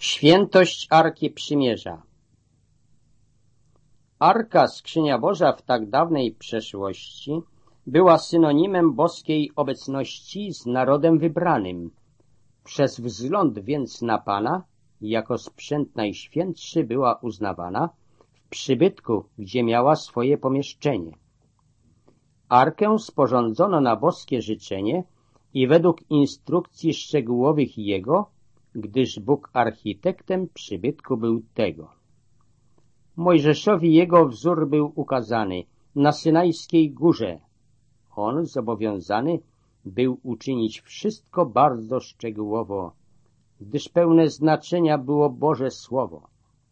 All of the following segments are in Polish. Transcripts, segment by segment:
Świętość Arki Przymierza. Arka, skrzynia Boża w tak dawnej przeszłości, była synonimem boskiej obecności z narodem wybranym. Przez wzgląd więc na Pana, jako sprzęt najświętszy była uznawana w przybytku, gdzie miała swoje pomieszczenie. Arkę sporządzono na boskie życzenie i według instrukcji szczegółowych jego, gdyż Bóg architektem przybytku był tego. Mojżeszowi jego wzór był ukazany na Synajskiej górze. On zobowiązany był uczynić wszystko bardzo szczegółowo, gdyż pełne znaczenia było Boże Słowo.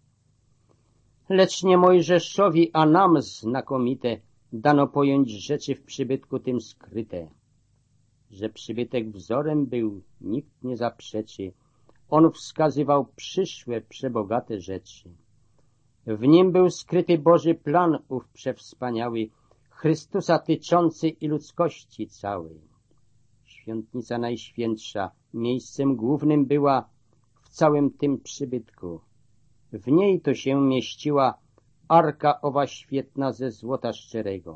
Lecz nie Mojżeszowi, a nam znakomite dano pojąć rzeczy w przybytku tym skryte. Że przybytek wzorem był, nikt nie zaprzeczy. On wskazywał przyszłe, przebogate rzeczy. W nim był skryty Boży plan ów przewspaniały, Chrystusa tyczący i ludzkości całej. Świątnica Najświętsza miejscem głównym była w całym tym przybytku. W niej to się mieściła arka owa świetna ze złota szczerego.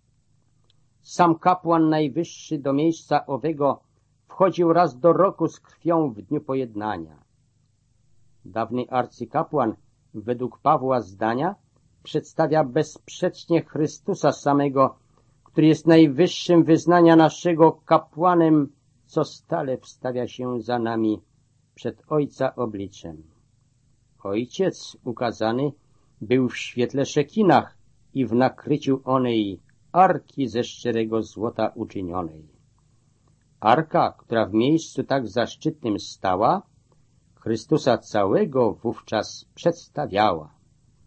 Sam kapłan najwyższy do miejsca owego wchodził raz do roku z krwią w dniu pojednania. Dawny arcykapłan według Pawła zdania przedstawia bezsprzecznie Chrystusa samego, który jest najwyższym wyznania naszego kapłanem, co stale wstawia się za nami przed Ojca obliczem. Ojciec ukazany był w świetle szekinach i w nakryciu onej arki ze szczerego złota uczynionej. Arka, która w miejscu tak zaszczytnym stała, Chrystusa całego wówczas przedstawiała.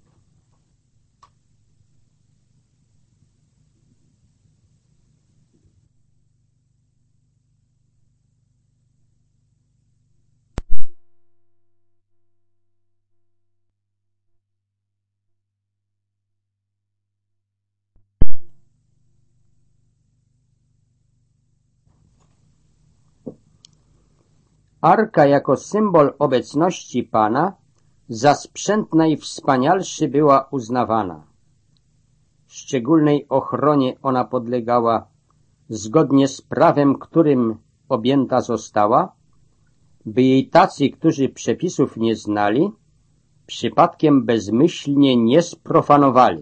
Arka jako symbol obecności Pana za sprzęt najwspanialszy była uznawana. Szczególnej ochronie ona podlegała, zgodnie z prawem, którym objęta została, by jej tacy, którzy przepisów nie znali, przypadkiem bezmyślnie nie sprofanowali.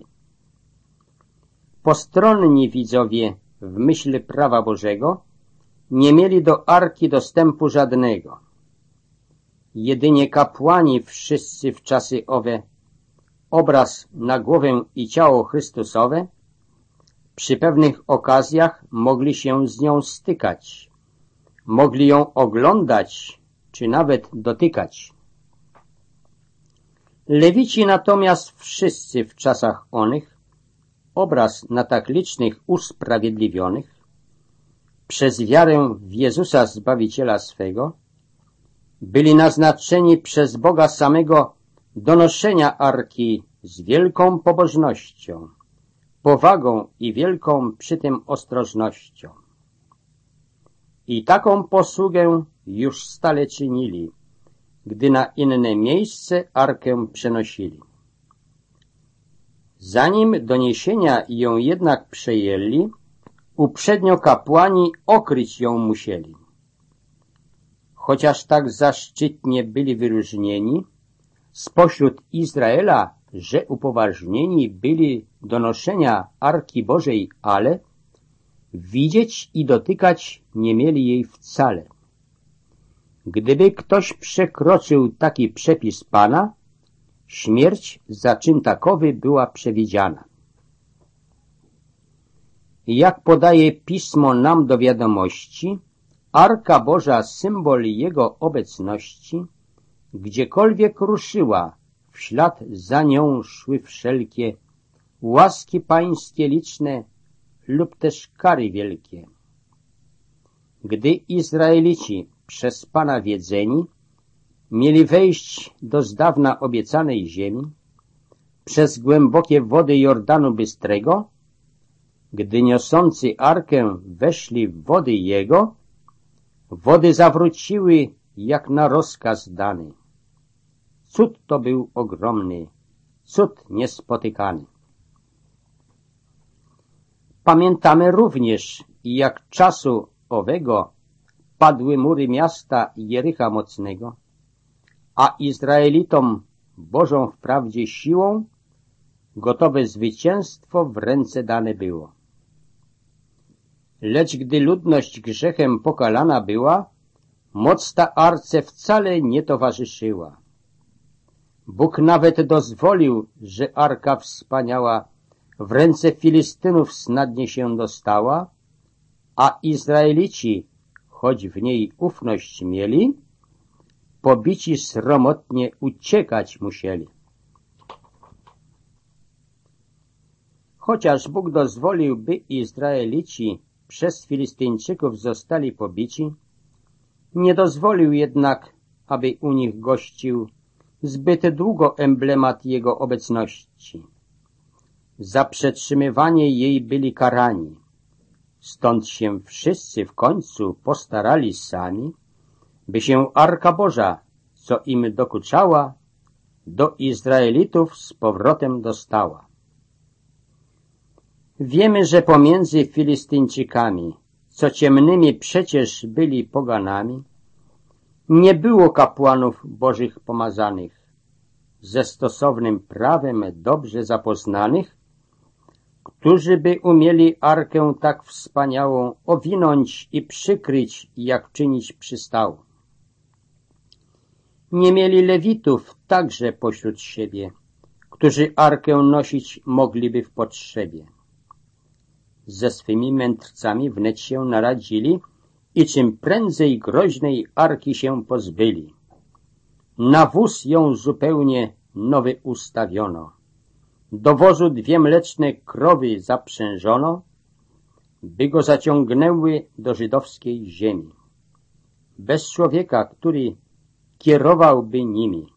Postronni widzowie w myśl prawa Bożego nie mieli do arki dostępu żadnego. Jedynie kapłani wszyscy w czasy owe, obraz na głowę i ciało Chrystusowe, przy pewnych okazjach mogli się z nią stykać, mogli ją oglądać, czy nawet dotykać. Lewici natomiast wszyscy w czasach onych, obraz na tak licznych usprawiedliwionych, przez wiarę w Jezusa Zbawiciela swego, byli naznaczeni przez Boga samego do noszenia arki z wielką pobożnością, powagą i wielką przy tym ostrożnością. I taką posługę już stale czynili, gdy na inne miejsce arkę przenosili. Zanim do niesienia ją jednak przejęli, uprzednio kapłani okryć ją musieli. Chociaż tak zaszczytnie byli wyróżnieni spośród Izraela, że upoważnieni byli do noszenia Arki Bożej, ale widzieć i dotykać nie mieli jej wcale. Gdyby ktoś przekroczył taki przepis Pana, śmierć za czyn takowy była przewidziana. Jak podaje Pismo nam do wiadomości, Arka Boża, symbol Jego obecności, gdziekolwiek ruszyła, w ślad za nią szły wszelkie łaski pańskie liczne lub też kary wielkie. Gdy Izraelici przez Pana wiedzeni mieli wejść do zdawna obiecanej ziemi, przez głębokie wody Jordanu Bystrego, gdy niosący arkę weszli w wody jego, wody zawróciły jak na rozkaz dany. Cud to był ogromny, cud niespotykany. Pamiętamy również, jak czasu owego padły mury miasta Jericha mocnego, a Izraelitom Bożą wprawdzie siłą gotowe zwycięstwo w ręce dane było. Lecz gdy ludność grzechem pokalana była, moc ta arce wcale nie towarzyszyła. Bóg nawet dozwolił, że arka wspaniała w ręce Filistynów snadnie się dostała, a Izraelici, choć w niej ufność mieli, pobici sromotnie uciekać musieli. Chociaż Bóg dozwolił, by Izraelici przez Filistyńczyków zostali pobici, nie dozwolił jednak, aby u nich gościł zbyt długo emblemat Jego obecności. Za przetrzymywanie jej byli karani. Stąd się wszyscy w końcu postarali sami, by się Arka Boża, co im dokuczała, do Izraelitów z powrotem dostała. Wiemy, że pomiędzy Filistyńczykami, co ciemnymi przecież byli poganami, nie było kapłanów Bożych pomazanych, ze stosownym prawem dobrze zapoznanych, którzy by umieli arkę tak wspaniałą owinąć i przykryć, jak czynić przystało. Nie mieli lewitów także pośród siebie, którzy arkę nosić mogliby w potrzebie. Ze swymi mędrcami wnet się naradzili i czym prędzej groźnej arki się pozbyli. Na wóz ją zupełnie nowy ustawiono. Do wozu 2 mleczne krowy zaprzężono, by go zaciągnęły do żydowskiej ziemi. Bez człowieka, który kierowałby nimi.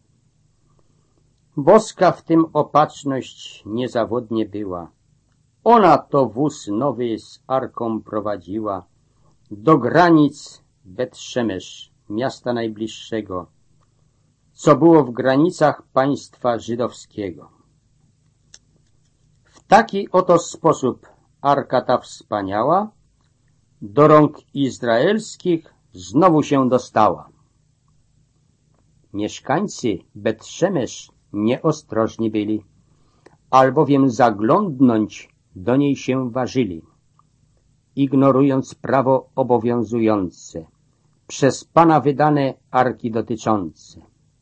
Boska w tym opatrzność niezawodnie była. Ona to wóz nowy z arką prowadziła do granic Bet-Szemesz, miasta najbliższego, co było w granicach państwa żydowskiego. W taki oto sposób arka ta wspaniała do rąk izraelskich znowu się dostała. Mieszkańcy Bet-Szemesz nieostrożni byli, albowiem zaglądnąć do niej się ważyli, ignorując prawo obowiązujące, przez Pana wydane arki dotyczące.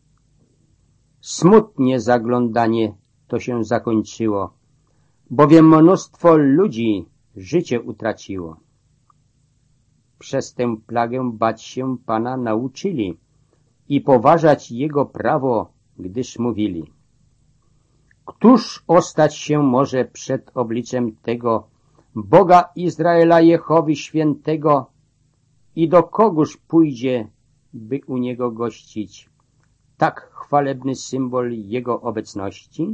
Smutnie zaglądanie to się zakończyło, bowiem mnóstwo ludzi życie utraciło. Przez tę plagę bać się Pana nauczyli i poważać Jego prawo, gdyż mówili: któż ostać się może przed obliczem tego Boga Izraela Jehowy Świętego i do kogóż pójdzie, by u Niego gościć tak chwalebny symbol Jego obecności?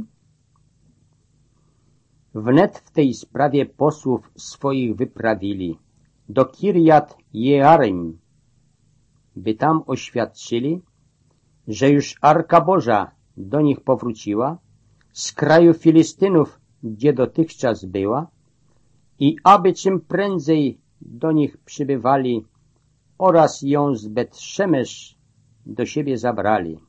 Wnet w tej sprawie posłów swoich wyprawili do Kirjat Jearim, by tam oświadczyli, że już Arka Boża do nich powróciła z kraju Filistynów, gdzie dotychczas była, i aby czym prędzej do nich przybywali oraz ją z Bet-Szemesz do siebie zabrali.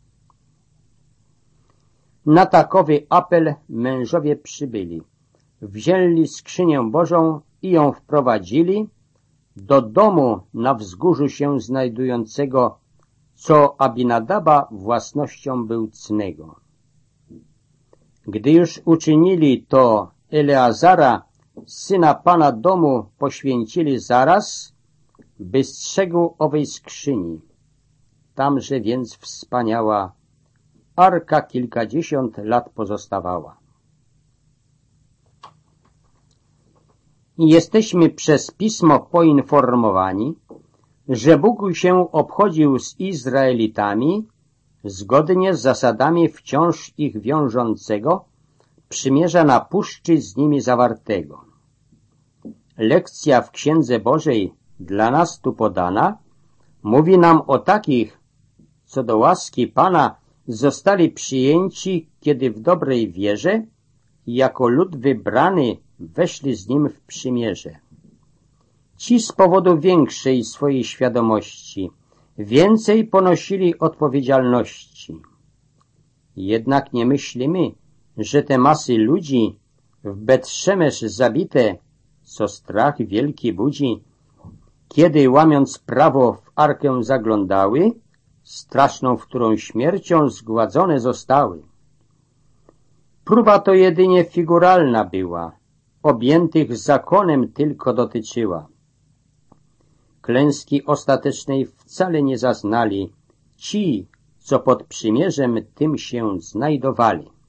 Na takowy apel mężowie przybyli, wzięli skrzynię Bożą i ją wprowadzili do domu na wzgórzu się znajdującego, co Abinadaba własnością był cnego. Gdy już uczynili to, Eleazara, syna pana domu, poświęcili zaraz, by strzegł owej skrzyni. Tamże więc wspaniała arka kilkadziesiąt lat pozostawała. Jesteśmy przez Pismo poinformowani, że Bóg się obchodził z Izraelitami zgodnie z zasadami wciąż ich wiążącego przymierza na puszczy z nimi zawartego. Lekcja w Księdze Bożej dla nas tu podana mówi nam o takich, co do łaski Pana zostali przyjęci, kiedy w dobrej wierze, jako lud wybrany, weszli z nim w przymierze. Ci z powodu większej swojej świadomości więcej ponosili odpowiedzialności. Jednak nie myślimy, że te masy ludzi w Bet-Szemesz zabite, co strach wielki budzi, kiedy łamiąc prawo w arkę zaglądały, straszną w którą śmiercią zgładzone zostały. Próba to jedynie figuralna była, objętych zakonem tylko dotyczyła. Klęski ostatecznej wcale nie zaznali ci, co pod przymierzem tym się znajdowali.